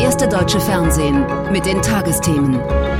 erste deutsche Fernsehen mit den Tagesthemen.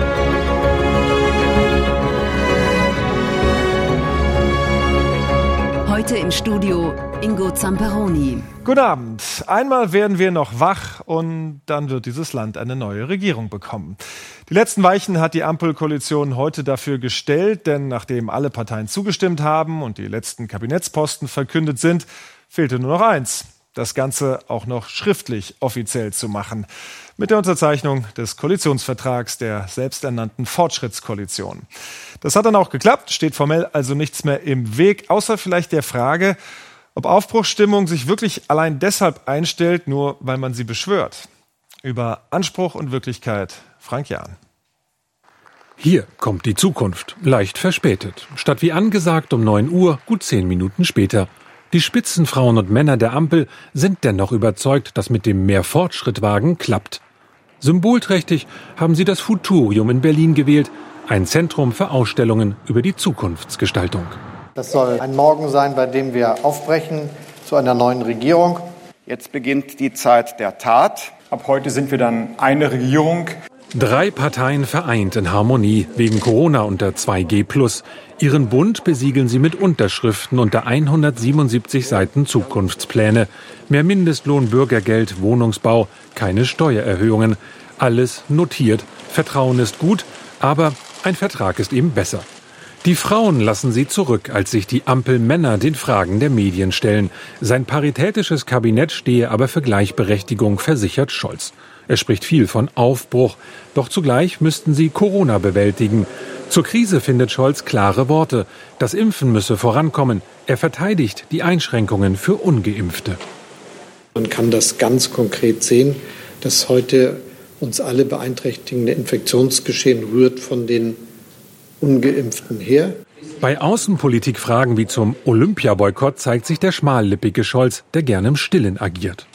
Heute im Studio Ingo Zamperoni. Guten Abend. Einmal werden wir noch wach und dann wird dieses Land eine neue Regierung bekommen. Die letzten Weichen hat die Ampelkoalition heute dafür gestellt, denn nachdem alle Parteien zugestimmt haben und die letzten Kabinettsposten verkündet sind, fehlte nur noch eins: das Ganze auch noch schriftlich offiziell zu machen. Mit der Unterzeichnung des Koalitionsvertrags der selbsternannten Fortschrittskoalition. Das hat dann auch geklappt, steht formell also nichts mehr im Weg, außer vielleicht der Frage, ob Aufbruchsstimmung sich wirklich allein deshalb einstellt, nur weil man sie beschwört. Über Anspruch und Wirklichkeit, Frank Jahn. Hier kommt die Zukunft, leicht verspätet. Statt wie angesagt um 9 Uhr, gut 10 Minuten später. Die Spitzenfrauen und Männer der Ampel sind dennoch überzeugt, dass mit dem Mehr-Fortschritt-Wagen klappt. Symbolträchtig haben sie das Futurium in Berlin gewählt, ein Zentrum für Ausstellungen über die Zukunftsgestaltung. Das soll ein Morgen sein, bei dem wir aufbrechen zu einer neuen Regierung. Jetzt beginnt die Zeit der Tat. Ab heute sind wir dann eine Regierung. 3 Parteien vereint in Harmonie wegen Corona unter 2G+. Ihren Bund besiegeln sie mit Unterschriften unter 177 Seiten Zukunftspläne. Mehr Mindestlohn, Bürgergeld, Wohnungsbau, keine Steuererhöhungen. Alles notiert. Vertrauen ist gut, aber ein Vertrag ist eben besser. Die Frauen lassen sie zurück, als sich die Ampelmänner den Fragen der Medien stellen. Sein paritätisches Kabinett stehe aber für Gleichberechtigung, versichert Scholz. Er spricht viel von Aufbruch, doch zugleich müssten sie Corona bewältigen. Zur Krise findet Scholz klare Worte. Das Impfen müsse vorankommen. Er verteidigt die Einschränkungen für Ungeimpfte. Man kann das ganz konkret sehen, dass heute uns alle beeinträchtigende Infektionsgeschehen rührt von den Ungeimpften her. Bei Außenpolitikfragen wie zum Olympiaboykott zeigt sich der schmallippige Scholz, der gerne im Stillen agiert.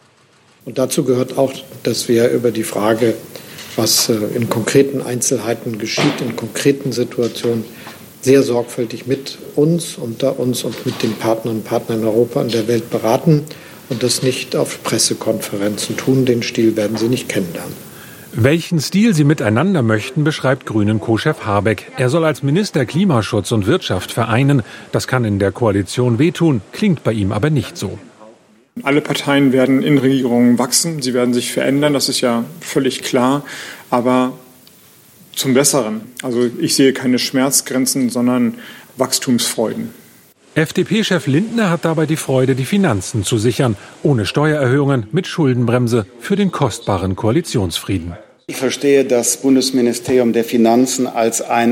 Und dazu gehört auch, dass wir über die Frage, was in konkreten Einzelheiten geschieht, in konkreten Situationen, sehr sorgfältig mit uns, unter uns und mit den Partnerinnen und Partnern in Europa und der Welt beraten und das nicht auf Pressekonferenzen tun. Den Stil werden Sie nicht kennenlernen. Welchen Stil sie miteinander möchten, beschreibt Grünen-Co-Chef Habeck. Er soll als Minister Klimaschutz und Wirtschaft vereinen. Das kann in der Koalition wehtun, klingt bei ihm aber nicht so. Alle Parteien werden in Regierungen wachsen, sie werden sich verändern, das ist ja völlig klar, aber zum Besseren. Also ich sehe keine Schmerzgrenzen, sondern Wachstumsfreuden. FDP-Chef Lindner hat dabei die Freude, die Finanzen zu sichern, ohne Steuererhöhungen, mit Schuldenbremse für den kostbaren Koalitionsfrieden. Ich verstehe das Bundesministerium der Finanzen als ein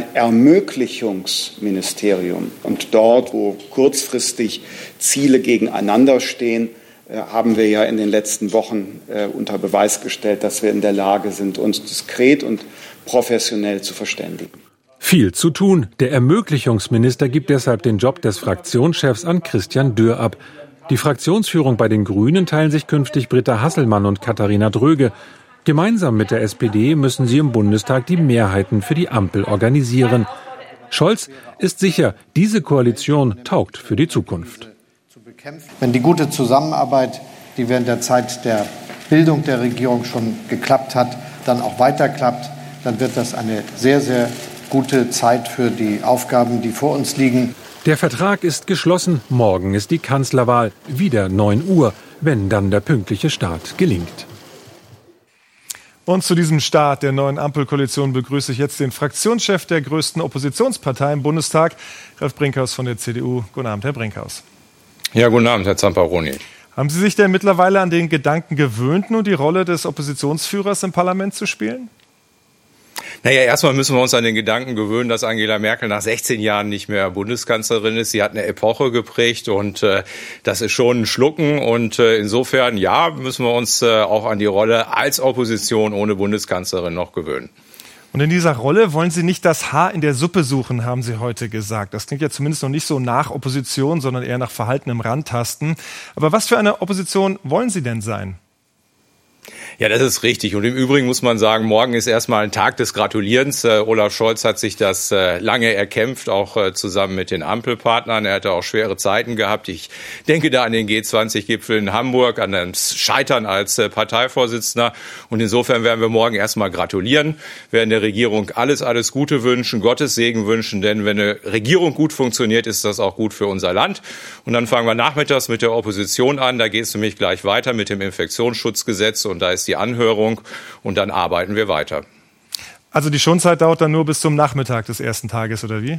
Ermöglichungsministerium. Und dort, wo kurzfristig Ziele gegeneinander stehen, haben wir ja in den letzten Wochen unter Beweis gestellt, dass wir in der Lage sind, uns diskret und professionell zu verständigen. Viel zu tun. Der Ermöglichungsminister gibt deshalb den Job des Fraktionschefs an Christian Dürr ab. Die Fraktionsführung bei den Grünen teilen sich künftig Britta Hasselmann und Katharina Dröge. Gemeinsam mit der SPD müssen sie im Bundestag die Mehrheiten für die Ampel organisieren. Scholz ist sicher, diese Koalition taugt für die Zukunft. Wenn die gute Zusammenarbeit, die während der Zeit der Bildung der Regierung schon geklappt hat, dann auch weiter klappt, dann wird das eine sehr, sehr gute Zeit für die Aufgaben, die vor uns liegen. Der Vertrag ist geschlossen. Morgen ist die Kanzlerwahl. Wieder 9 Uhr, wenn dann der pünktliche Start gelingt. Und zu diesem Start der neuen Ampelkoalition begrüße ich jetzt den Fraktionschef der größten Oppositionspartei im Bundestag, Ralf Brinkhaus von der CDU. Guten Abend, Herr Brinkhaus. Ja, guten Abend, Herr Zamperoni. Haben Sie sich denn mittlerweile an den Gedanken gewöhnt, nun die Rolle des Oppositionsführers im Parlament zu spielen? Naja, erstmal müssen wir uns an den Gedanken gewöhnen, dass Angela Merkel nach 16 Jahren nicht mehr Bundeskanzlerin ist. Sie hat eine Epoche geprägt und das ist schon ein Schlucken. Und insofern, ja, müssen wir uns auch an die Rolle als Opposition ohne Bundeskanzlerin noch gewöhnen. Und in dieser Rolle wollen Sie nicht das Haar in der Suppe suchen, haben Sie heute gesagt. Das klingt ja zumindest noch nicht so nach Opposition, sondern eher nach verhaltenem Rantasten. Aber was für eine Opposition wollen Sie denn sein? Ja, das ist richtig. Und im Übrigen muss man sagen, morgen ist erstmal ein Tag des Gratulierens. Olaf Scholz hat sich das lange erkämpft, auch zusammen mit den Ampelpartnern. Er hatte auch schwere Zeiten gehabt. Ich denke da an den G20-Gipfel in Hamburg, an das Scheitern als Parteivorsitzender. Und insofern werden wir morgen erstmal gratulieren, werden der Regierung alles Gute wünschen, Gottes Segen wünschen. Denn wenn eine Regierung gut funktioniert, ist das auch gut für unser Land. Und dann fangen wir nachmittags mit der Opposition an. Da geht es nämlich gleich weiter mit dem Infektionsschutzgesetz. Und da ist die Anhörung und dann arbeiten wir weiter. Also die Schonzeit dauert dann nur bis zum Nachmittag des ersten Tages, oder wie?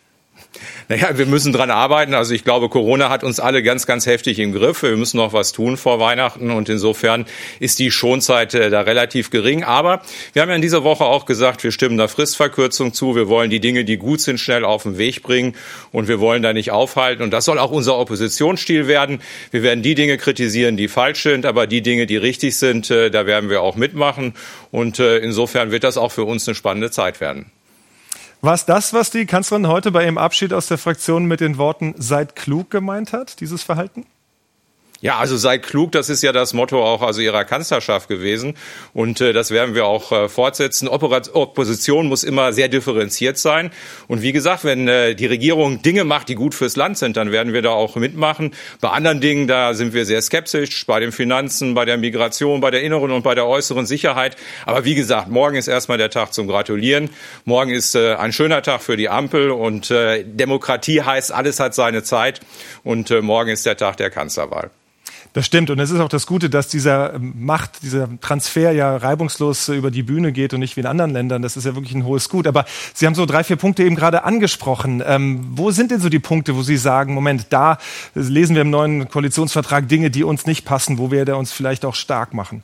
Naja, wir müssen dran arbeiten. Also ich glaube, Corona hat uns alle ganz heftig im Griff. Wir müssen noch was tun vor Weihnachten und insofern ist die Schonzeit da relativ gering. Aber wir haben ja in dieser Woche auch gesagt, wir stimmen da Fristverkürzung zu. Wir wollen die Dinge, die gut sind, schnell auf den Weg bringen und wir wollen da nicht aufhalten. Und das soll auch unser Oppositionsstil werden. Wir werden die Dinge kritisieren, die falsch sind, aber die Dinge, die richtig sind, da werden wir auch mitmachen. Und insofern wird das auch für uns eine spannende Zeit werden. War es das, was die Kanzlerin heute bei ihrem Abschied aus der Fraktion mit den Worten "seid klug" gemeint hat, dieses Verhalten? Ja, also seid klug, das ist ja das Motto auch also ihrer Kanzlerschaft gewesen und das werden wir auch fortsetzen. Opposition muss immer sehr differenziert sein und wie gesagt, wenn die Regierung Dinge macht, die gut fürs Land sind, dann werden wir da auch mitmachen. Bei anderen Dingen, da sind wir sehr skeptisch, bei den Finanzen, bei der Migration, bei der inneren und bei der äußeren Sicherheit. Aber wie gesagt, morgen ist erstmal der Tag zum Gratulieren. Morgen ist ein schöner Tag für die Ampel und Demokratie heißt, alles hat seine Zeit und morgen ist der Tag der Kanzlerwahl. Das stimmt. Und es ist auch das Gute, dass dieser Transfer ja reibungslos über die Bühne geht und nicht wie in anderen Ländern. Das ist ja wirklich ein hohes Gut. Aber Sie haben so 3-4 Punkte eben gerade angesprochen. Wo sind denn so die Punkte, wo Sie sagen, Moment, da lesen wir im neuen Koalitionsvertrag Dinge, die uns nicht passen, wo wir da uns vielleicht auch stark machen?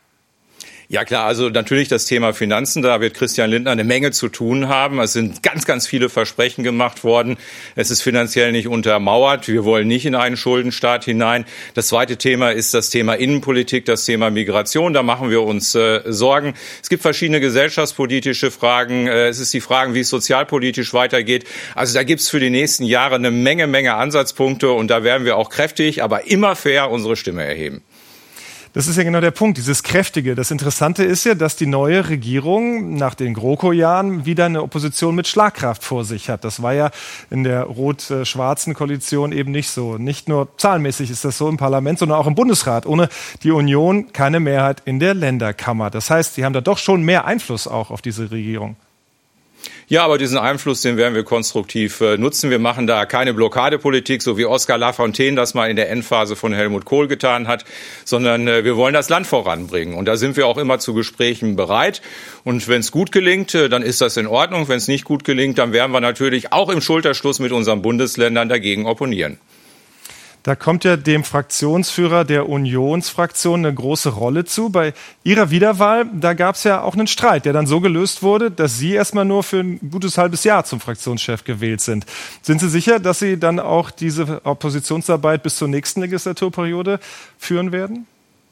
Ja klar, also natürlich das Thema Finanzen, da wird Christian Lindner eine Menge zu tun haben. Es sind ganz viele Versprechen gemacht worden. Es ist finanziell nicht untermauert. Wir wollen nicht in einen Schuldenstaat hinein. Das zweite Thema ist das Thema Innenpolitik, das Thema Migration. Da machen wir uns Sorgen. Es gibt verschiedene gesellschaftspolitische Fragen. Es ist die Frage, wie es sozialpolitisch weitergeht. Also da gibt's für die nächsten Jahre eine Menge Ansatzpunkte und da werden wir auch kräftig, aber immer fair unsere Stimme erheben. Das ist ja genau der Punkt, dieses Kräftige. Das Interessante ist ja, dass die neue Regierung nach den GroKo-Jahren wieder eine Opposition mit Schlagkraft vor sich hat. Das war ja in der rot-schwarzen Koalition eben nicht so. Nicht nur zahlenmäßig ist das so im Parlament, sondern auch im Bundesrat. Ohne die Union keine Mehrheit in der Länderkammer. Das heißt, sie haben da doch schon mehr Einfluss auch auf diese Regierung. Ja, aber diesen Einfluss, den werden wir konstruktiv nutzen. Wir machen da keine Blockadepolitik, so wie Oskar Lafontaine das mal in der Endphase von Helmut Kohl getan hat, sondern wir wollen das Land voranbringen. Und da sind wir auch immer zu Gesprächen bereit. Und wenn es gut gelingt, dann ist das in Ordnung. Wenn es nicht gut gelingt, dann werden wir natürlich auch im Schulterschluss mit unseren Bundesländern dagegen opponieren. Da kommt ja dem Fraktionsführer der Unionsfraktion eine große Rolle zu. Bei Ihrer Wiederwahl, da gab es ja auch einen Streit, der dann so gelöst wurde, dass Sie erstmal nur für ein gutes halbes Jahr zum Fraktionschef gewählt sind. Sind Sie sicher, dass Sie dann auch diese Oppositionsarbeit bis zur nächsten Legislaturperiode führen werden?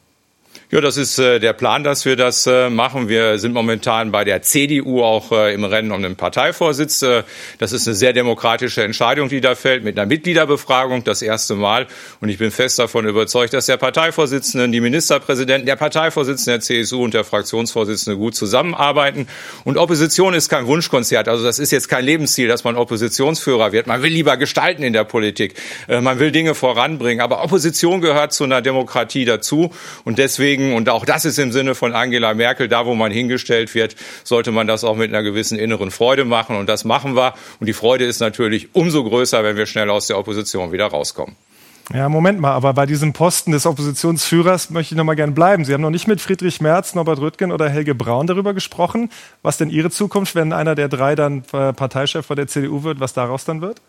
Ja, das ist der Plan, dass wir das machen. Wir sind momentan bei der CDU auch im Rennen um den Parteivorsitz. Das ist eine sehr demokratische Entscheidung, die da fällt, mit einer Mitgliederbefragung das erste Mal. Und ich bin fest davon überzeugt, dass der Parteivorsitzende, die Ministerpräsidenten, der Parteivorsitzende der CSU und der Fraktionsvorsitzende gut zusammenarbeiten. Und Opposition ist kein Wunschkonzert. Also das ist jetzt kein Lebensziel, dass man Oppositionsführer wird. Man will lieber gestalten in der Politik. Man will Dinge voranbringen. Aber Opposition gehört zu einer Demokratie dazu. Und deswegen, und auch das ist im Sinne von Angela Merkel, da wo man hingestellt wird, sollte man das auch mit einer gewissen inneren Freude machen. Und das machen wir. Und die Freude ist natürlich umso größer, wenn wir schnell aus der Opposition wieder rauskommen. Ja, Moment mal, aber bei diesem Posten des Oppositionsführers möchte ich noch mal gern bleiben. Sie haben noch nicht mit Friedrich Merz, Norbert Röttgen oder Helge Braun darüber gesprochen, was denn Ihre Zukunft, wenn einer der drei dann Parteichef bei der CDU wird, was daraus dann wird?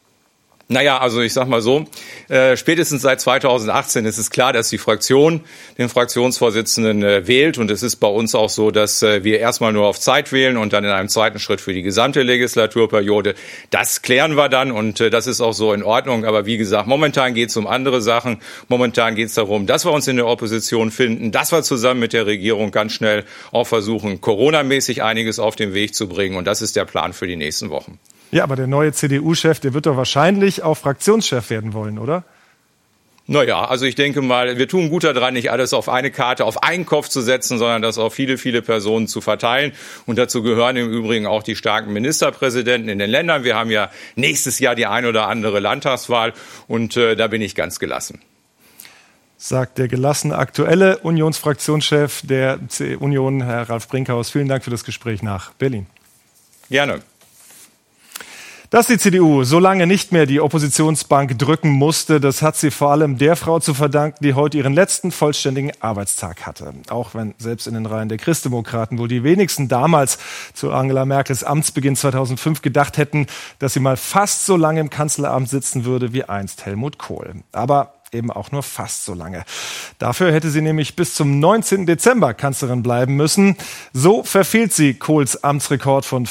Naja, also ich sag mal so, spätestens seit 2018 ist es klar, dass die Fraktion den Fraktionsvorsitzenden wählt. Und es ist bei uns auch so, dass wir erstmal nur auf Zeit wählen und dann in einem zweiten Schritt für die gesamte Legislaturperiode. Das klären wir dann und das ist auch so in Ordnung. Aber wie gesagt, momentan geht es um andere Sachen. Momentan geht es darum, dass wir uns in der Opposition finden, dass wir zusammen mit der Regierung ganz schnell auch versuchen, Corona-mäßig einiges auf den Weg zu bringen. Und das ist der Plan für die nächsten Wochen. Ja, aber der neue CDU-Chef, der wird doch wahrscheinlich auch Fraktionschef werden wollen, oder? Naja, also ich denke mal, wir tun gut daran, nicht alles auf eine Karte, auf einen Kopf zu setzen, sondern das auf viele, viele Personen zu verteilen. Und dazu gehören im Übrigen auch die starken Ministerpräsidenten in den Ländern. Wir haben ja nächstes Jahr die ein oder andere Landtagswahl und da bin ich ganz gelassen. Sagt der gelassene aktuelle Unionsfraktionschef der Union, Herr Ralf Brinkhaus. Vielen Dank für das Gespräch nach Berlin. Gerne. Dass die CDU so lange nicht mehr die Oppositionsbank drücken musste, das hat sie vor allem der Frau zu verdanken, die heute ihren letzten vollständigen Arbeitstag hatte. Auch wenn selbst in den Reihen der Christdemokraten wohl die wenigsten damals zu Angela Merkels Amtsbeginn 2005 gedacht hätten, dass sie mal fast so lange im Kanzleramt sitzen würde wie einst Helmut Kohl. Aber eben auch nur fast so lange. Dafür hätte sie nämlich bis zum 19. Dezember Kanzlerin bleiben müssen. So verfehlt sie Kohls Amtsrekord von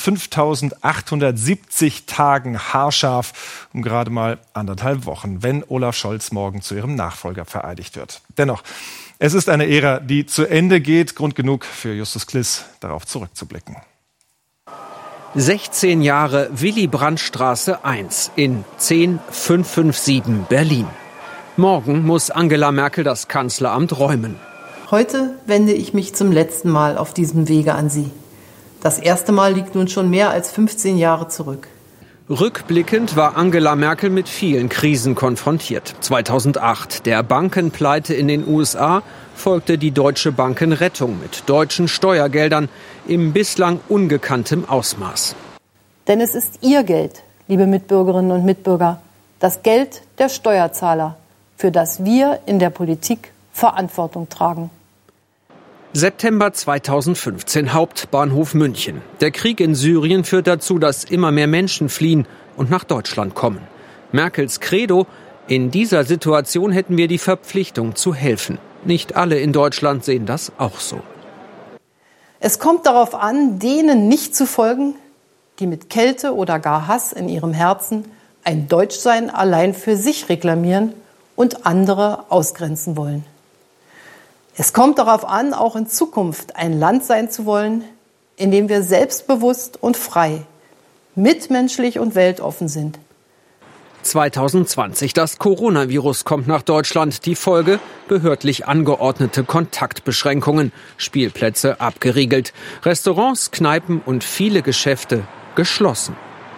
5.870 Tagen haarscharf um gerade mal 1,5 Wochen, wenn Olaf Scholz morgen zu ihrem Nachfolger vereidigt wird. Dennoch, es ist eine Ära, die zu Ende geht. Grund genug für Justus Kliss, darauf zurückzublicken. 16 Jahre Willy-Brandt-Straße 1 in 10557 Berlin. Morgen muss Angela Merkel das Kanzleramt räumen. Heute wende ich mich zum letzten Mal auf diesem Wege an Sie. Das erste Mal liegt nun schon mehr als 15 Jahre zurück. Rückblickend war Angela Merkel mit vielen Krisen konfrontiert. 2008 der Bankenpleite in den USA, folgte die Deutsche Bankenrettung mit deutschen Steuergeldern im bislang ungekanntem Ausmaß. Denn es ist Ihr Geld, liebe Mitbürgerinnen und Mitbürger, das Geld der Steuerzahler, für das wir in der Politik Verantwortung tragen. September 2015, Hauptbahnhof München. Der Krieg in Syrien führt dazu, dass immer mehr Menschen fliehen und nach Deutschland kommen. Merkels Credo: In dieser Situation hätten wir die Verpflichtung zu helfen. Nicht alle in Deutschland sehen das auch so. Es kommt darauf an, denen nicht zu folgen, die mit Kälte oder gar Hass in ihrem Herzen ein Deutschsein allein für sich reklamieren und andere ausgrenzen wollen. Es kommt darauf an, auch in Zukunft ein Land sein zu wollen, in dem wir selbstbewusst und frei, mitmenschlich und weltoffen sind. 2020, das Coronavirus kommt nach Deutschland. Die Folge: behördlich angeordnete Kontaktbeschränkungen, Spielplätze abgeriegelt, Restaurants, Kneipen und viele Geschäfte geschlossen.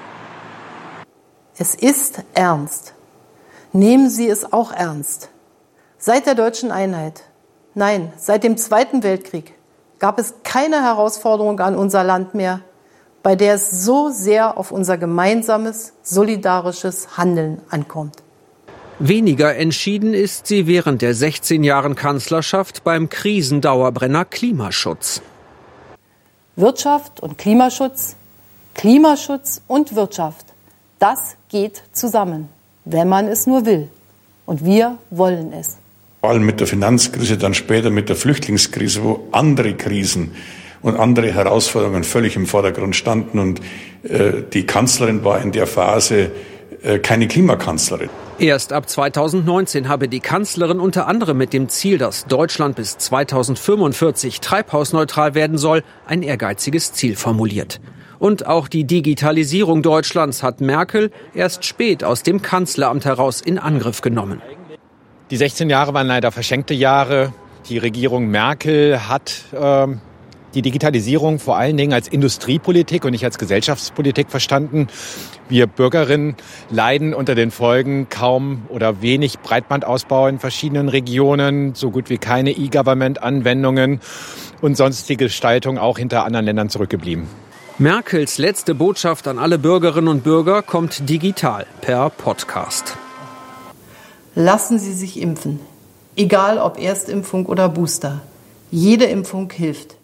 Es ist ernst. Nehmen Sie es auch ernst. Seit der deutschen Einheit, nein, seit dem Zweiten Weltkrieg, gab es keine Herausforderung an unser Land mehr, bei der es so sehr auf unser gemeinsames, solidarisches Handeln ankommt. Weniger entschieden ist sie während der 16 Jahren Kanzlerschaft beim Krisendauerbrenner Klimaschutz. Wirtschaft und Klimaschutz, Klimaschutz und Wirtschaft, das geht zusammen, wenn man es nur will. Und wir wollen es. Vor allem mit der Finanzkrise, dann später mit der Flüchtlingskrise, wo andere Krisen und andere Herausforderungen völlig im Vordergrund standen. Und die Kanzlerin war in der Phase keine Klimakanzlerin. Erst ab 2019 habe die Kanzlerin unter anderem mit dem Ziel, dass Deutschland bis 2045 treibhausneutral werden soll, ein ehrgeiziges Ziel formuliert. Und auch die Digitalisierung Deutschlands hat Merkel erst spät aus dem Kanzleramt heraus in Angriff genommen. Die 16 Jahre waren leider verschenkte Jahre. Die Regierung Merkel hat die Digitalisierung vor allen Dingen als Industriepolitik und nicht als Gesellschaftspolitik verstanden. Wir Bürgerinnen leiden unter den Folgen: kaum oder wenig Breitbandausbau in verschiedenen Regionen, so gut wie keine E-Government-Anwendungen und sonstige Gestaltung auch hinter anderen Ländern zurückgeblieben. Merkels letzte Botschaft an alle Bürgerinnen und Bürger kommt digital per Podcast. Lassen Sie sich impfen, egal ob Erstimpfung oder Booster. Jede Impfung hilft.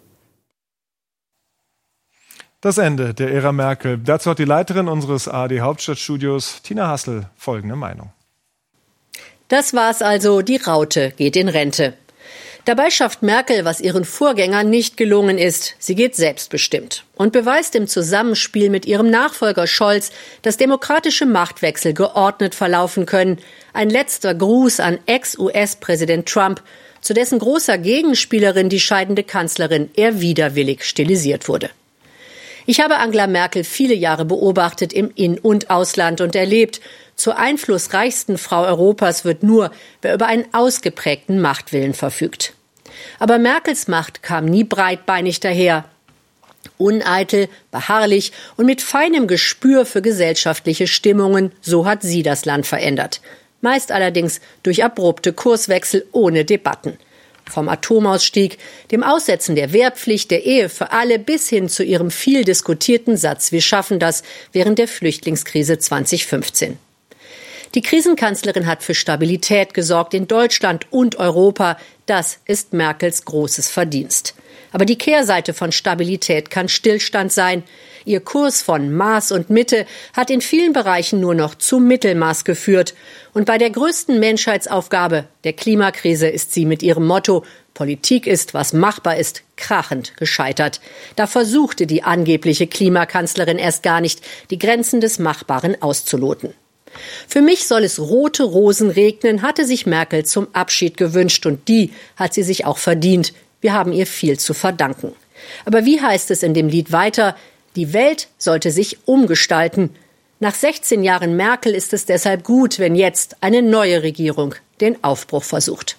Das Ende der Ära Merkel. Dazu hat die Leiterin unseres ARD Hauptstadtstudios, Tina Hassel, folgende Meinung. Das war's also, die Raute geht in Rente. Dabei schafft Merkel, was ihren Vorgängern nicht gelungen ist. Sie geht selbstbestimmt und beweist im Zusammenspiel mit ihrem Nachfolger Scholz, dass demokratische Machtwechsel geordnet verlaufen können. Ein letzter Gruß an Ex-US-Präsident Trump, zu dessen großer Gegenspielerin die scheidende Kanzlerin eher widerwillig stilisiert wurde. Ich habe Angela Merkel viele Jahre beobachtet im In- und Ausland und erlebt, Zur einflussreichsten Frau Europas wird nur, wer über einen ausgeprägten Machtwillen verfügt. Aber Merkels Macht kam nie breitbeinig daher. Uneitel, beharrlich und mit feinem Gespür für gesellschaftliche Stimmungen, so hat sie das Land verändert. Meist allerdings durch abrupte Kurswechsel ohne Debatten. Vom Atomausstieg, dem Aussetzen der Wehrpflicht, der Ehe für alle bis hin zu ihrem viel diskutierten Satz, wir schaffen das, während der Flüchtlingskrise 2015. Die Krisenkanzlerin hat für Stabilität gesorgt in Deutschland und Europa. Das ist Merkels großes Verdienst. Aber die Kehrseite von Stabilität kann Stillstand sein. Ihr Kurs von Maß und Mitte hat in vielen Bereichen nur noch zum Mittelmaß geführt. Und bei der größten Menschheitsaufgabe, der Klimakrise, ist sie mit ihrem Motto Politik ist, was machbar ist, krachend gescheitert. Da versuchte die angebliche Klimakanzlerin erst gar nicht, die Grenzen des Machbaren auszuloten. Für mich soll es rote Rosen regnen, hatte sich Merkel zum Abschied gewünscht und die hat sie sich auch verdient. Wir haben ihr viel zu verdanken. Aber wie heißt es in dem Lied weiter? Die Welt sollte sich umgestalten. Nach 16 Jahren Merkel ist es deshalb gut, wenn jetzt eine neue Regierung den Aufbruch versucht.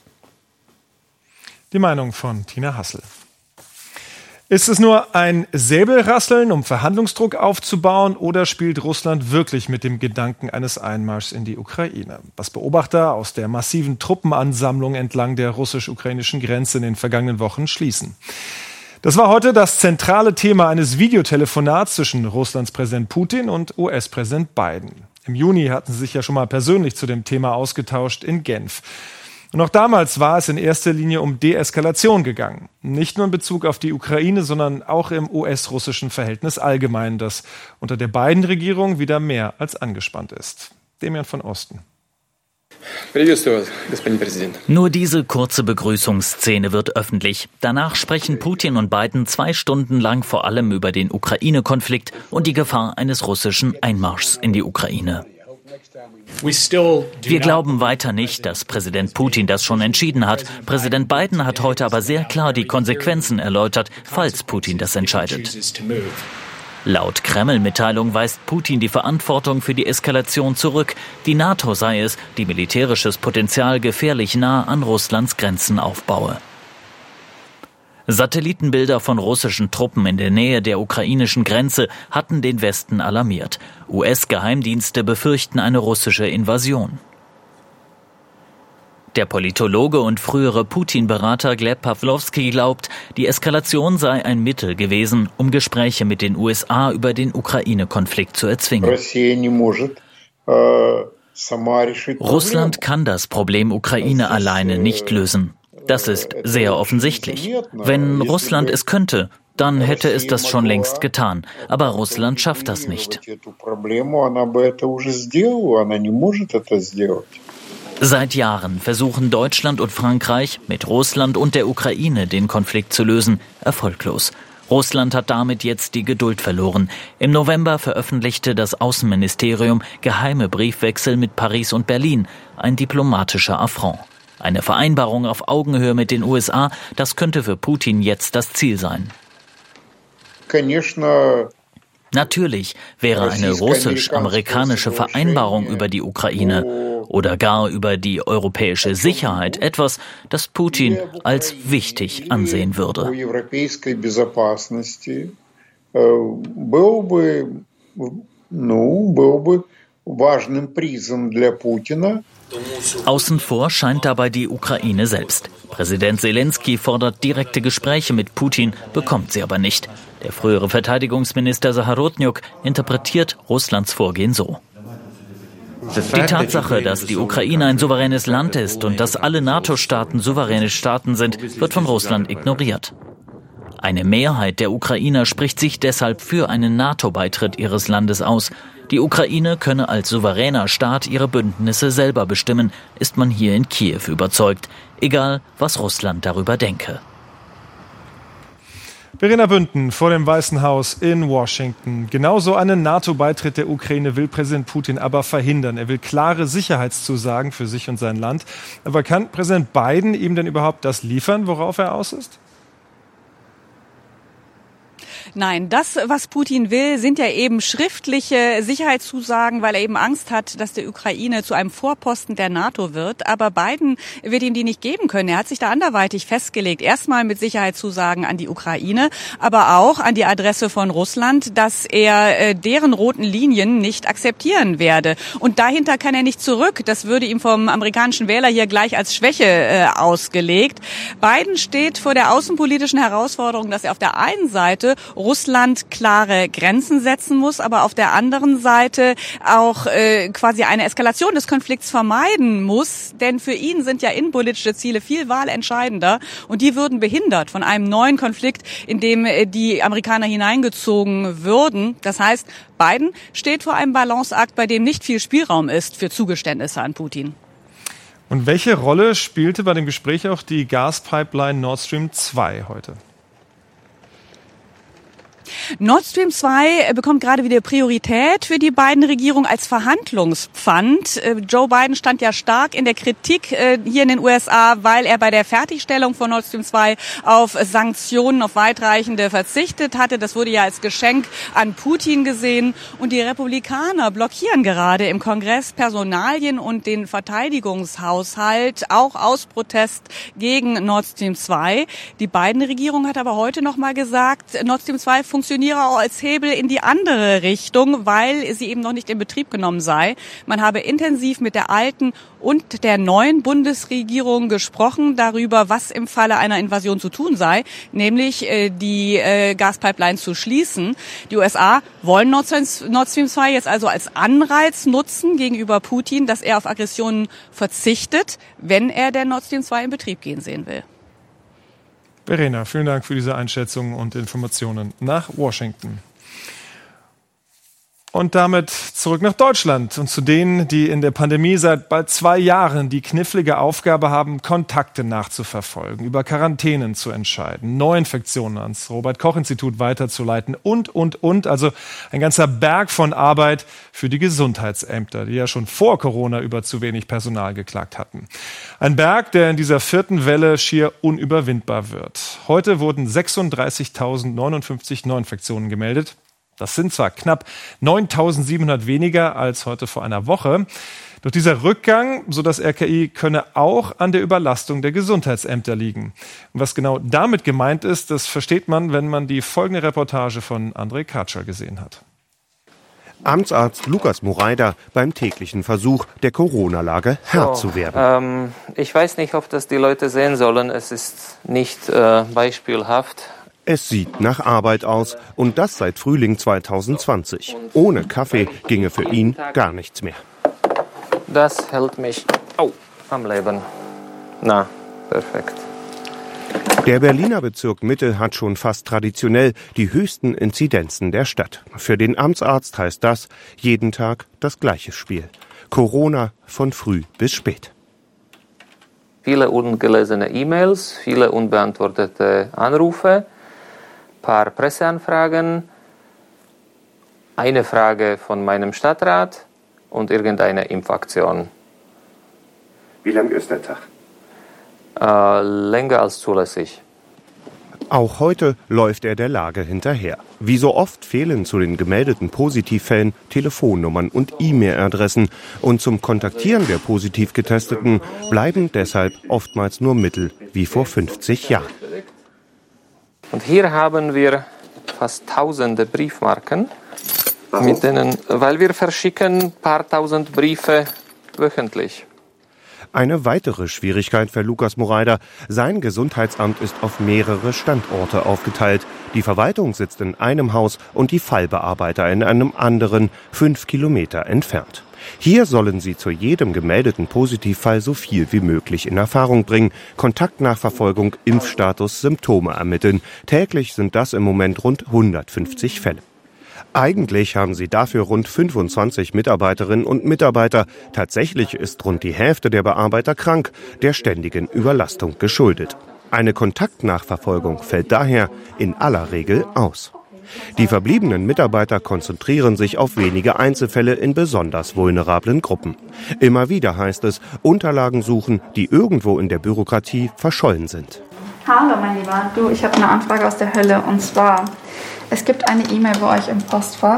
Die Meinung von Tina Hassel. Ist es nur ein Säbelrasseln, um Verhandlungsdruck aufzubauen, oder spielt Russland wirklich mit dem Gedanken eines Einmarschs in die Ukraine? Was Beobachter aus der massiven Truppenansammlung entlang der russisch-ukrainischen Grenze in den vergangenen Wochen schließen. Das war heute das zentrale Thema eines Videotelefonats zwischen Russlands Präsident Putin und US-Präsident Biden. Im Juni hatten sie sich ja schon mal persönlich zu dem Thema ausgetauscht in Genf. Und auch damals war es in erster Linie um Deeskalation gegangen. Nicht nur in Bezug auf die Ukraine, sondern auch im US-russischen Verhältnis allgemein, das unter der Biden-Regierung wieder mehr als angespannt ist. Demian von Osten. Nur diese kurze Begrüßungsszene wird öffentlich. Danach sprechen Putin und Biden 2 Stunden lang vor allem über den Ukraine-Konflikt und die Gefahr eines russischen Einmarschs in die Ukraine. Wir glauben weiter nicht, dass Präsident Putin das schon entschieden hat. Präsident Biden hat heute aber sehr klar die Konsequenzen erläutert, falls Putin das entscheidet. Laut Kreml-Mitteilung weist Putin die Verantwortung für die Eskalation zurück. Die NATO sei es, die militärisches Potenzial gefährlich nah an Russlands Grenzen aufbaue. Satellitenbilder von russischen Truppen in der Nähe der ukrainischen Grenze hatten den Westen alarmiert. US-Geheimdienste befürchten eine russische Invasion. Der Politologe und frühere Putin-Berater Gleb Pawlowski glaubt, die Eskalation sei ein Mittel gewesen, um Gespräche mit den USA über den Ukraine-Konflikt zu erzwingen. Russland kann das Problem Ukraine alleine nicht lösen. Das ist sehr offensichtlich. Wenn Russland es könnte, dann hätte es das schon längst getan. Aber Russland schafft das nicht. Seit Jahren versuchen Deutschland und Frankreich mit Russland und der Ukraine den Konflikt zu lösen. Erfolglos. Russland hat damit jetzt die Geduld verloren. Im November veröffentlichte das Außenministerium geheime Briefwechsel mit Paris und Berlin. Ein diplomatischer Affront. Eine Vereinbarung auf Augenhöhe mit den USA, das könnte für Putin jetzt das Ziel sein. Natürlich wäre eine russisch-amerikanische Vereinbarung über die Ukraine oder gar über die europäische Sicherheit etwas, das Putin als wichtig ansehen würde. Außen vor scheint dabei die Ukraine selbst. Präsident Zelensky fordert direkte Gespräche mit Putin, bekommt sie aber nicht. Der frühere Verteidigungsminister Saharotnyuk interpretiert Russlands Vorgehen so. Die Tatsache, dass die Ukraine ein souveränes Land ist und dass alle NATO-Staaten souveräne Staaten sind, wird von Russland ignoriert. Eine Mehrheit der Ukrainer spricht sich deshalb für einen NATO-Beitritt ihres Landes aus. Die Ukraine könne als souveräner Staat ihre Bündnisse selber bestimmen, ist man hier in Kiew überzeugt, egal was Russland darüber denke. Verena Bünden vor dem Weißen Haus in Washington. Genauso einen NATO-Beitritt der Ukraine will Präsident Putin aber verhindern. Er will klare Sicherheitszusagen für sich und sein Land. Aber kann Präsident Biden ihm denn überhaupt das liefern, worauf er aus ist? Nein, das, was Putin will, sind ja eben schriftliche Sicherheitszusagen, weil er eben Angst hat, dass die Ukraine zu einem Vorposten der NATO wird. Aber Biden wird ihm die nicht geben können. Er hat sich da anderweitig festgelegt. Erstmal mit Sicherheitszusagen an die Ukraine, aber auch an die Adresse von Russland, dass er deren roten Linien nicht akzeptieren werde. Und dahinter kann er nicht zurück. Das würde ihm vom amerikanischen Wähler hier gleich als Schwäche ausgelegt. Biden steht vor der außenpolitischen Herausforderung, dass er auf der einen Seite Russland klare Grenzen setzen muss, aber auf der anderen Seite auch quasi eine Eskalation des Konflikts vermeiden muss. Denn für ihn sind ja innenpolitische Ziele viel wahlentscheidender und die würden behindert von einem neuen Konflikt, in dem die Amerikaner hineingezogen würden. Das heißt, Biden steht vor einem Balanceakt, bei dem nicht viel Spielraum ist für Zugeständnisse an Putin. Und welche Rolle spielte bei dem Gespräch auch die Gaspipeline Nord Stream 2 heute? Nord Stream 2 bekommt gerade wieder Priorität für die Biden-Regierung als Verhandlungspfand. Joe Biden stand ja stark in der Kritik hier in den USA, weil er bei der Fertigstellung von Nord Stream 2 auf Sanktionen, auf weitreichende verzichtet hatte. Das wurde ja als Geschenk an Putin gesehen. Und die Republikaner blockieren gerade im Kongress Personalien und den Verteidigungshaushalt, auch aus Protest gegen Nord Stream 2. Die Biden-Regierung hat aber heute noch mal gesagt, Nord Stream 2 funktioniere auch als Hebel in die andere Richtung, weil sie eben noch nicht in Betrieb genommen sei. Man habe intensiv mit der alten und der neuen Bundesregierung gesprochen darüber, was im Falle einer Invasion zu tun sei, nämlich die Gaspipeline zu schließen. Die USA wollen Nord Stream 2 jetzt also als Anreiz nutzen gegenüber Putin, dass er auf Aggressionen verzichtet, wenn er der Nord Stream 2 in Betrieb gehen sehen will. Verena, vielen Dank für diese Einschätzungen und Informationen nach Washington. Und damit zurück nach Deutschland und zu denen, die in der Pandemie seit bald 2 Jahren die knifflige Aufgabe haben, Kontakte nachzuverfolgen, über Quarantänen zu entscheiden, Neuinfektionen ans Robert-Koch-Institut weiterzuleiten und. Also ein ganzer Berg von Arbeit für die Gesundheitsämter, die ja schon vor Corona über zu wenig Personal geklagt hatten. Ein Berg, der in dieser 4. Welle schier unüberwindbar wird. Heute wurden 36.059 Neuinfektionen gemeldet. Das sind zwar knapp 9.700 weniger als heute vor einer Woche. Doch dieser Rückgang, so das RKI, könne auch an der Überlastung der Gesundheitsämter liegen. Und was genau damit gemeint ist, das versteht man, wenn man die folgende Reportage von André Katscher gesehen hat. Amtsarzt Lukas Moreida beim täglichen Versuch, der Corona-Lage Herr zu werden. Ich weiß nicht, ob das die Leute sehen sollen. Es ist nicht beispielhaft. Es sieht nach Arbeit aus und das seit Frühling 2020. Ohne Kaffee ginge für ihn gar nichts mehr. Das hält mich am Leben. Na, perfekt. Der Berliner Bezirk Mitte hat schon fast traditionell die höchsten Inzidenzen der Stadt. Für den Amtsarzt heißt das jeden Tag das gleiche Spiel. Corona von früh bis spät. Viele ungelesene E-Mails, viele unbeantwortete Anrufe, paar Presseanfragen, eine Frage von meinem Stadtrat und irgendeine Impfaktion. Wie lang ist der Tag? Länger als zulässig. Auch heute läuft er der Lage hinterher. Wie so oft fehlen zu den gemeldeten Positivfällen Telefonnummern und E-Mail-Adressen. Und zum Kontaktieren der positiv Getesteten bleiben deshalb oftmals nur Mittel wie vor 50 Jahren. Und hier haben wir fast tausende Briefmarken, mit denen, weil wir verschicken ein paar tausend Briefe wöchentlich. Eine weitere Schwierigkeit für Lukas Moreida: Sein Gesundheitsamt ist auf mehrere Standorte aufgeteilt. Die Verwaltung sitzt in einem Haus und die Fallbearbeiter in einem anderen, 5 Kilometer entfernt. Hier sollen sie zu jedem gemeldeten Positivfall so viel wie möglich in Erfahrung bringen. Kontaktnachverfolgung, Impfstatus, Symptome ermitteln. Täglich sind das im Moment rund 150 Fälle. Eigentlich haben sie dafür rund 25 Mitarbeiterinnen und Mitarbeiter. Tatsächlich ist rund die Hälfte der Bearbeiter krank, der ständigen Überlastung geschuldet. Eine Kontaktnachverfolgung fällt daher in aller Regel aus. Die verbliebenen Mitarbeiter konzentrieren sich auf wenige Einzelfälle in besonders vulnerablen Gruppen. Immer wieder heißt es, Unterlagen suchen, die irgendwo in der Bürokratie verschollen sind. Hallo mein Lieber, du, ich habe eine Anfrage aus der Hölle und zwar, es gibt eine E-Mail bei euch im Postfach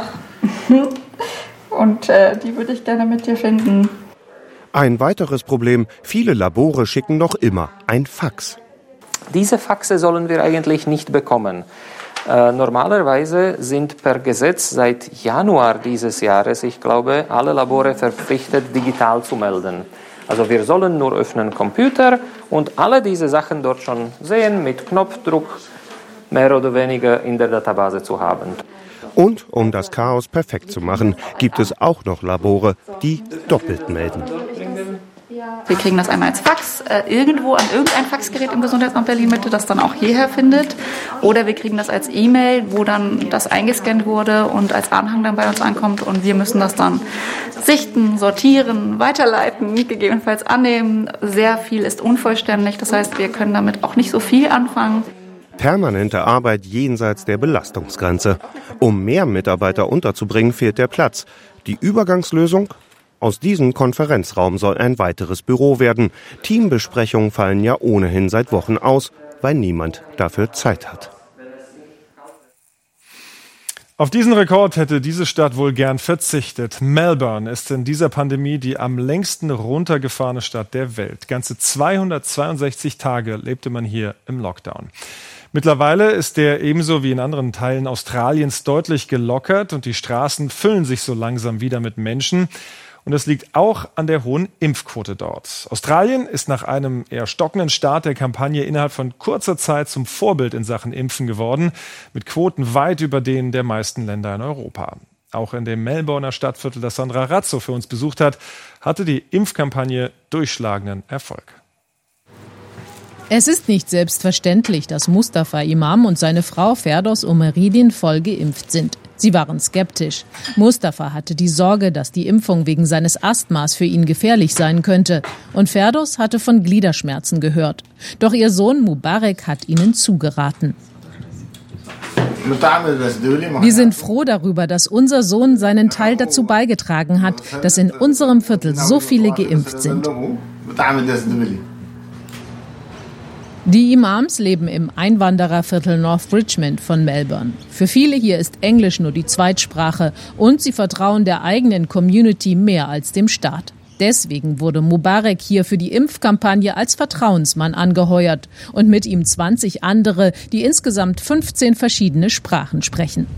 und die würde ich gerne mit dir finden. Ein weiteres Problem, viele Labore schicken noch immer ein Fax. Diese Faxe sollen wir eigentlich nicht bekommen. Normalerweise sind per Gesetz seit Januar dieses Jahres, ich glaube, alle Labore verpflichtet, digital zu melden. Also wir sollen nur öffnen Computer und alle diese Sachen dort schon sehen, mit Knopfdruck mehr oder weniger in der Database zu haben. Und um das Chaos perfekt zu machen, gibt es auch noch Labore, die doppelt melden. Wir kriegen das einmal als Fax, irgendwo an irgendein Faxgerät im Gesundheitsamt Berlin-Mitte, das dann auch hierher findet. Oder wir kriegen das als E-Mail, wo dann das eingescannt wurde und als Anhang dann bei uns ankommt. Und wir müssen das dann sichten, sortieren, weiterleiten, gegebenenfalls annehmen. Sehr viel ist unvollständig, das heißt, wir können damit auch nicht so viel anfangen. Permanente Arbeit jenseits der Belastungsgrenze. Um mehr Mitarbeiter unterzubringen, fehlt der Platz. Die Übergangslösung? Aus diesem Konferenzraum soll ein weiteres Büro werden. Teambesprechungen fallen ja ohnehin seit Wochen aus, weil niemand dafür Zeit hat. Auf diesen Rekord hätte diese Stadt wohl gern verzichtet. Melbourne ist in dieser Pandemie die am längsten runtergefahrene Stadt der Welt. Ganze 262 Tage lebte man hier im Lockdown. Mittlerweile ist der ebenso wie in anderen Teilen Australiens deutlich gelockert und die Straßen füllen sich so langsam wieder mit Menschen. Und es liegt auch an der hohen Impfquote dort. Australien ist nach einem eher stockenden Start der Kampagne innerhalb von kurzer Zeit zum Vorbild in Sachen Impfen geworden, mit Quoten weit über denen der meisten Länder in Europa. Auch in dem Melbourner Stadtviertel, das Sandra Razzo für uns besucht hat, hatte die Impfkampagne durchschlagenden Erfolg. Es ist nicht selbstverständlich, dass Mustafa Imam und seine Frau Ferdos Omeridin voll geimpft sind. Sie waren skeptisch. Mustafa hatte die Sorge, dass die Impfung wegen seines Asthmas für ihn gefährlich sein könnte. Und Ferdos hatte von Gliederschmerzen gehört. Doch ihr Sohn Mubarak hat ihnen zugeraten. Wir sind froh darüber, dass unser Sohn seinen Teil dazu beigetragen hat, dass in unserem Viertel so viele geimpft sind. Die Imams leben im Einwandererviertel North Richmond von Melbourne. Für viele hier ist Englisch nur die Zweitsprache und sie vertrauen der eigenen Community mehr als dem Staat. Deswegen wurde Mubarak hier für die Impfkampagne als Vertrauensmann angeheuert und mit ihm 20 andere, die insgesamt 15 verschiedene Sprachen sprechen.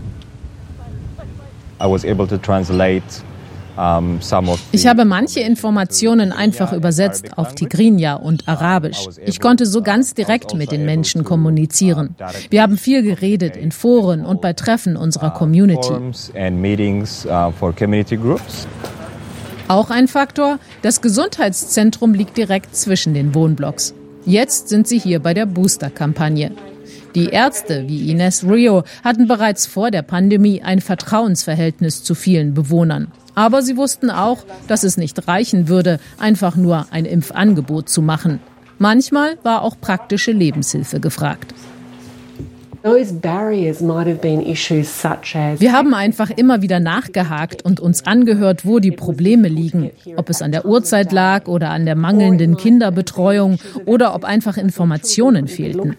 Ich habe manche Informationen einfach übersetzt auf Tigrinya und Arabisch. Ich konnte so ganz direkt mit den Menschen kommunizieren. Wir haben viel geredet in Foren und bei Treffen unserer Community. Auch ein Faktor, das Gesundheitszentrum liegt direkt zwischen den Wohnblocks. Jetzt sind sie hier bei der Booster-Kampagne. Die Ärzte wie Ines Rio hatten bereits vor der Pandemie ein Vertrauensverhältnis zu vielen Bewohnern. Aber sie wussten auch, dass es nicht reichen würde, einfach nur ein Impfangebot zu machen. Manchmal war auch praktische Lebenshilfe gefragt. Wir haben einfach immer wieder nachgehakt und uns angehört, wo die Probleme liegen. Ob es an der Uhrzeit lag oder an der mangelnden Kinderbetreuung oder ob einfach Informationen fehlten.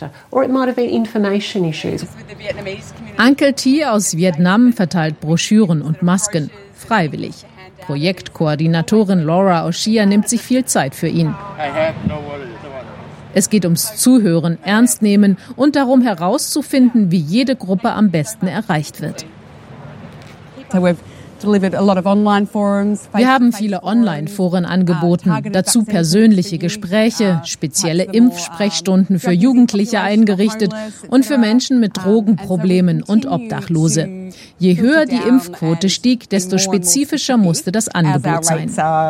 Uncle T aus Vietnam verteilt Broschüren und Masken. Freiwillig. Projektkoordinatorin Laura O'Shea nimmt sich viel Zeit für ihn. Es geht ums Zuhören, Ernstnehmen und darum herauszufinden, wie jede Gruppe am besten erreicht wird. Wir haben viele Online-Foren angeboten, dazu persönliche Gespräche, spezielle Impfsprechstunden für Jugendliche eingerichtet und für Menschen mit Drogenproblemen und Obdachlose. Je höher die Impfquote stieg, desto spezifischer musste das Angebot sein.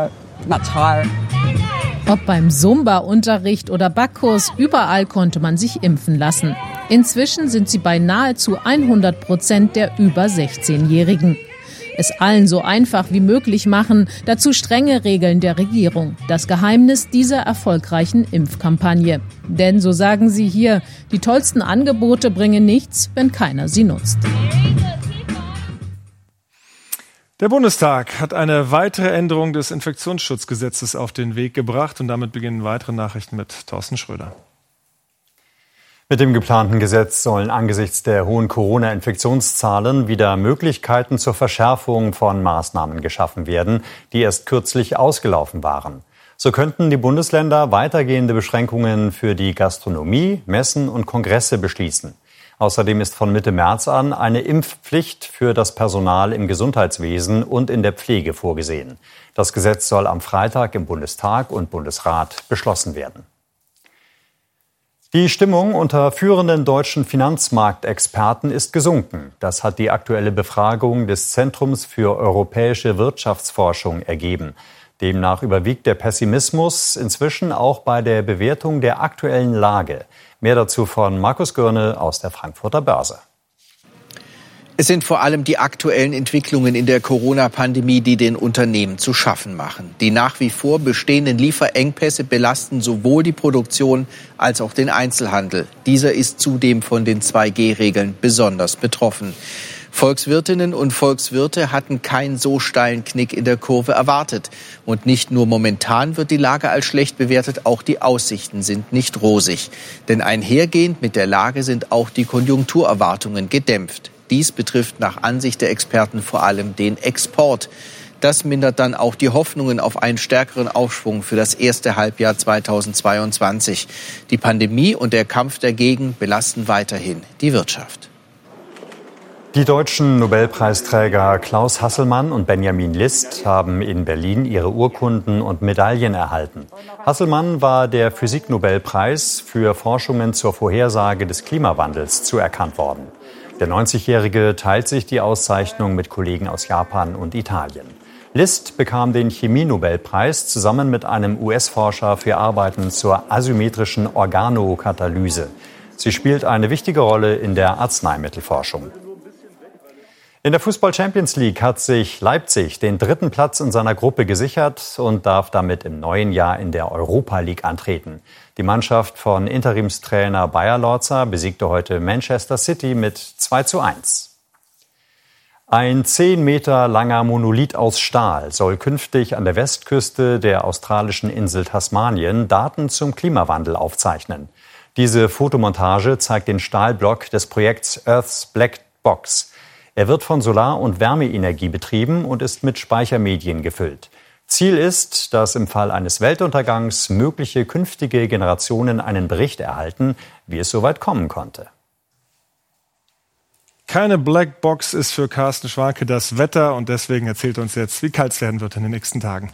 Ob beim Zumba-Unterricht oder Backkurs, überall konnte man sich impfen lassen. Inzwischen sind sie bei nahezu 100% der über 16-Jährigen. Es allen so einfach wie möglich machen, dazu strenge Regeln der Regierung. Das Geheimnis dieser erfolgreichen Impfkampagne. Denn, so sagen sie hier, die tollsten Angebote bringen nichts, wenn keiner sie nutzt. Der Bundestag hat eine weitere Änderung des Infektionsschutzgesetzes auf den Weg gebracht und damit beginnen weitere Nachrichten mit Thorsten Schröder. Mit dem geplanten Gesetz sollen angesichts der hohen Corona-Infektionszahlen wieder Möglichkeiten zur Verschärfung von Maßnahmen geschaffen werden, die erst kürzlich ausgelaufen waren. So könnten die Bundesländer weitergehende Beschränkungen für die Gastronomie, Messen und Kongresse beschließen. Außerdem ist von Mitte März an eine Impfpflicht für das Personal im Gesundheitswesen und in der Pflege vorgesehen. Das Gesetz soll am Freitag im Bundestag und Bundesrat beschlossen werden. Die Stimmung unter führenden deutschen Finanzmarktexperten ist gesunken. Das hat die aktuelle Befragung des Zentrums für europäische Wirtschaftsforschung ergeben. Demnach überwiegt der Pessimismus inzwischen auch bei der Bewertung der aktuellen Lage. Mehr dazu von Markus Görne aus der Frankfurter Börse. Es sind vor allem die aktuellen Entwicklungen in der Corona-Pandemie, die den Unternehmen zu schaffen machen. Die nach wie vor bestehenden Lieferengpässe belasten sowohl die Produktion als auch den Einzelhandel. Dieser ist zudem von den 2G-Regeln besonders betroffen. Volkswirtinnen und Volkswirte hatten keinen so steilen Knick in der Kurve erwartet. Und nicht nur momentan wird die Lage als schlecht bewertet, auch die Aussichten sind nicht rosig. Denn einhergehend mit der Lage sind auch die Konjunkturerwartungen gedämpft. Dies betrifft nach Ansicht der Experten vor allem den Export. Das mindert dann auch die Hoffnungen auf einen stärkeren Aufschwung für das erste Halbjahr 2022. Die Pandemie und der Kampf dagegen belasten weiterhin die Wirtschaft. Die deutschen Nobelpreisträger Klaus Hasselmann und Benjamin List haben in Berlin ihre Urkunden und Medaillen erhalten. Hasselmann war der Physiknobelpreis für Forschungen zur Vorhersage des Klimawandels zuerkannt worden. Der 90-Jährige teilt sich die Auszeichnung mit Kollegen aus Japan und Italien. List bekam den Chemie-Nobelpreis zusammen mit einem US-Forscher für Arbeiten zur asymmetrischen Organokatalyse. Sie spielt eine wichtige Rolle in der Arzneimittelforschung. In der Fußball-Champions League hat sich Leipzig den 3. Platz in seiner Gruppe gesichert und darf damit im neuen Jahr in der Europa League antreten. Die Mannschaft von Interimstrainer Bayer Lorzer besiegte heute Manchester City mit 2:1. Ein 10 Meter langer Monolith aus Stahl soll künftig an der Westküste der australischen Insel Tasmanien Daten zum Klimawandel aufzeichnen. Diese Fotomontage zeigt den Stahlblock des Projekts Earth's Black Box. Er wird von Solar- und Wärmeenergie betrieben und ist mit Speichermedien gefüllt. Ziel ist, dass im Fall eines Weltuntergangs mögliche künftige Generationen einen Bericht erhalten, wie es soweit kommen konnte. Keine Blackbox ist für Carsten Schwanke das Wetter und deswegen erzählt uns jetzt, wie kalt es werden wird in den nächsten Tagen.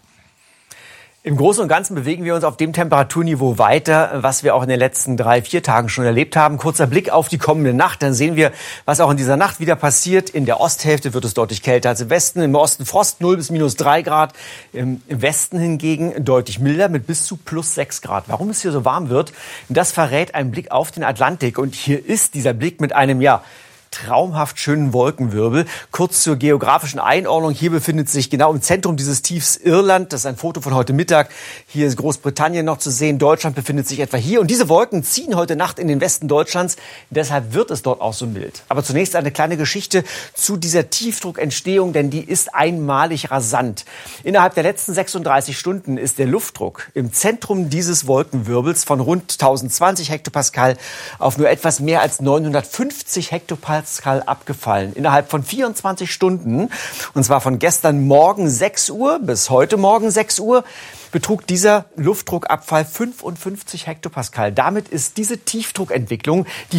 Im Großen und Ganzen bewegen wir uns auf dem Temperaturniveau weiter, was wir auch in den letzten 3-4 Tagen schon erlebt haben. Kurzer Blick auf die kommende Nacht, dann sehen wir, was auch in dieser Nacht wieder passiert. In der Osthälfte wird es deutlich kälter als im Westen. Im Osten Frost 0 bis -3 Grad. Im Westen hingegen deutlich milder mit bis zu +6 Grad. Warum es hier so warm wird, das verrät ein Blick auf den Atlantik. Und hier ist dieser Blick mit einem, traumhaft schönen Wolkenwirbel. Kurz zur geografischen Einordnung. Hier befindet sich genau im Zentrum dieses Tiefs Irland. Das ist ein Foto von heute Mittag. Hier ist Großbritannien noch zu sehen. Deutschland befindet sich etwa hier. Und diese Wolken ziehen heute Nacht in den Westen Deutschlands. Deshalb wird es dort auch so mild. Aber zunächst eine kleine Geschichte zu dieser Tiefdruckentstehung, denn die ist einmalig rasant. Innerhalb der letzten 36 Stunden ist der Luftdruck im Zentrum dieses Wolkenwirbels von rund 1020 Hektopascal auf nur etwas mehr als 950 Hektopascal abgefallen. Innerhalb von 24 Stunden, und zwar von gestern Morgen 6 Uhr bis heute Morgen 6 Uhr, betrug dieser Luftdruckabfall 55 Hektopascal. Damit ist diese Tiefdruckentwicklung die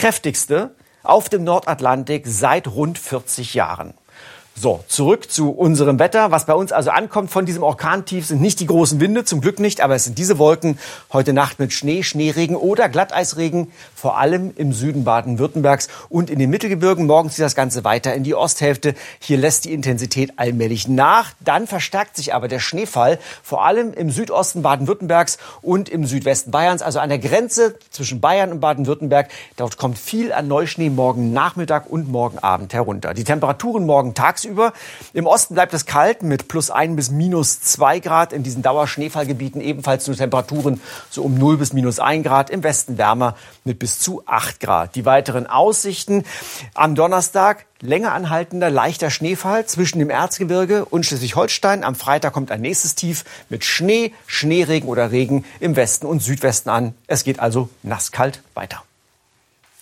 5. auf dem Nordatlantik seit rund 40 Jahren. So, zurück zu unserem Wetter. Was bei uns also ankommt von diesem Orkantief sind nicht die großen Winde, zum Glück nicht, aber es sind diese Wolken heute Nacht mit Schnee, Schneeregen oder Glatteisregen, vor allem im Süden Baden-Württembergs und in den Mittelgebirgen. Morgen zieht das Ganze weiter in die Osthälfte. Hier lässt die Intensität allmählich nach. Dann verstärkt sich aber der Schneefall, vor allem im Südosten Baden-Württembergs und im Südwesten Bayerns, also an der Grenze zwischen Bayern und Baden-Württemberg. Dort kommt viel an Neuschnee morgen Nachmittag und morgen Abend herunter. Die Temperaturen morgen tagsüber. Im Osten bleibt es kalt mit +1 bis -2 Grad. In diesen Dauerschneefallgebieten ebenfalls nur Temperaturen so um 0 bis -1 Grad. Im Westen wärmer mit bis zu 8 Grad. Die weiteren Aussichten am Donnerstag. Länger anhaltender, leichter Schneefall zwischen dem Erzgebirge und Schleswig-Holstein. Am Freitag kommt ein nächstes Tief mit Schnee, Schneeregen oder Regen im Westen und Südwesten an. Es geht also nasskalt weiter.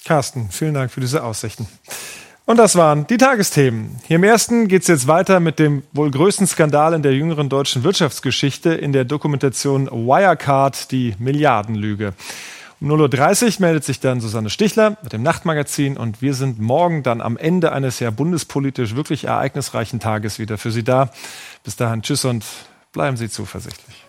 Carsten, vielen Dank für diese Aussichten. Und das waren die Tagesthemen. Hier im Ersten geht es jetzt weiter mit dem wohl größten Skandal in der jüngeren deutschen Wirtschaftsgeschichte in der Dokumentation Wirecard, die Milliardenlüge. Um 0:30 Uhr meldet sich dann Susanne Stichler mit dem Nachtmagazin und wir sind morgen dann am Ende eines ja bundespolitisch wirklich ereignisreichen Tages wieder für Sie da. Bis dahin, tschüss und bleiben Sie zuversichtlich.